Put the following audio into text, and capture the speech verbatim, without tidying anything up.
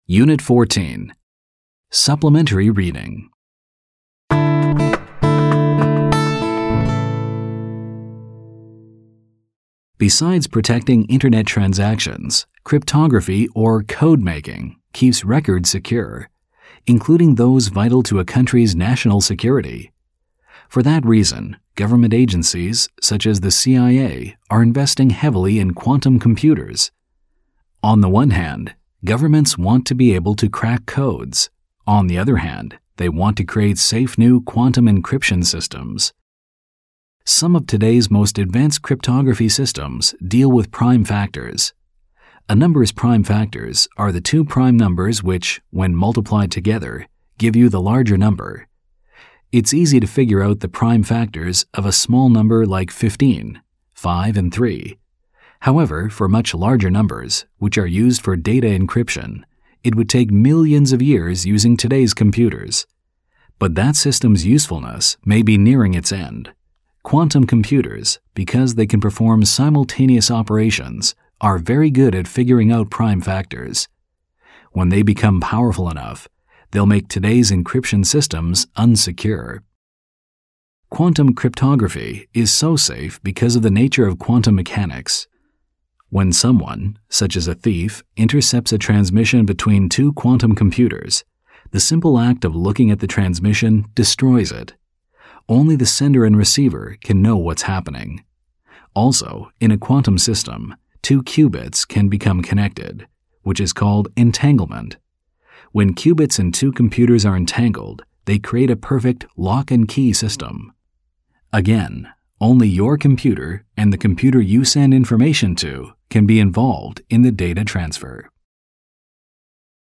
Unit fourteen. Supplementary Reading. Besides protecting Internet transactions, cryptography or code making keeps records secure, including those vital to a country's national security. For that reason, government agencies such as the C I A are investing heavily in quantum computers. On the one hand, governments want to be able to crack codes. On the other hand, they want to create safe new quantum encryption systems. Some of today's most advanced cryptography systems deal with prime factors. A number's prime factors are the two prime numbers which, when multiplied together, give you the larger number. It's easy to figure out the prime factors of a small number like fifteen, five, and three. However, for much larger numbers, which are used for data encryption, it would take millions of years using today's computers. But that system's usefulness may be nearing its end. Quantum computers, because they can perform simultaneous operations, are very good at figuring out prime factors. When they become powerful enough, they'll make today's encryption systems unsecure. Quantum cryptography is so safe because of the nature of quantum mechanics. When someone, such as a thief, intercepts a transmission between two quantum computers, the simple act of looking at the transmission destroys it. Only the sender and receiver can know what's happening. Also, in a quantum system, two qubits can become connected, which is called entanglement. When qubits in two computers are entangled, they create a perfect lock and key system. Again, only your computer and the computer you send information to can be involved in the data transfer.